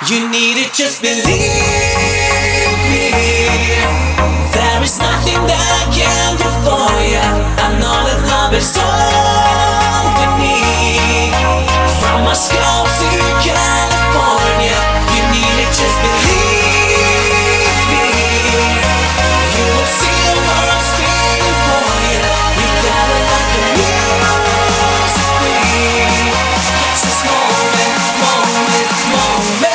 You need to just believe me. There is nothing that I can do for you. I know that love is all we need. From Moscow to California, you need to just believe me. You will see the world spinning for you. You gotta let the music breathe. Catch this moment, moment, moment.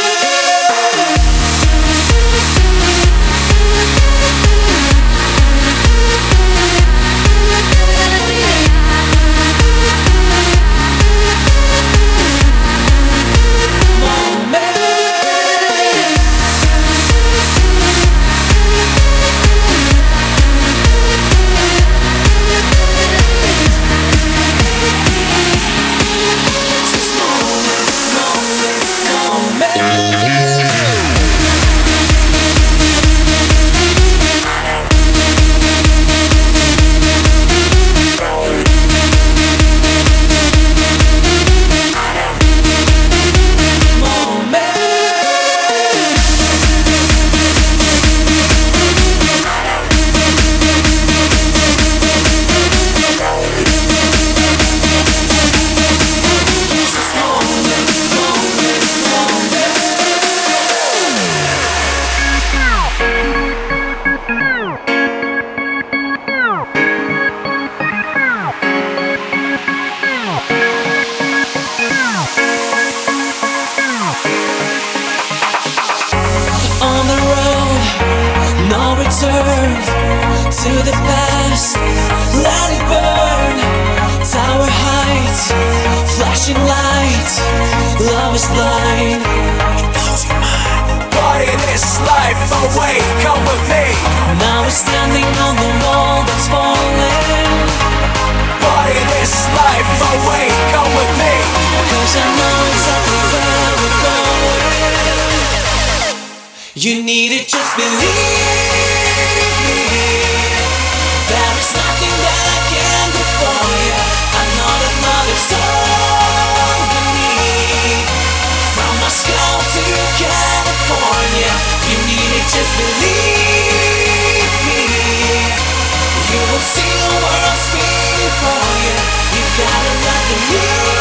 On the road, no return to the past. Let it burn. Tower heights, flashing lights. Love is blind. It blows your mind. Party this life away, come with me. Now we're standing on the wall that's falling. Party this life away, come with me. 'Cause I know exactly where we're going. You need to just believe me. There is nothing that I can do for you. I know that love is all we need. From Moscow to California, you need to just believe me. You will see the world spinning for you. You gotta let the music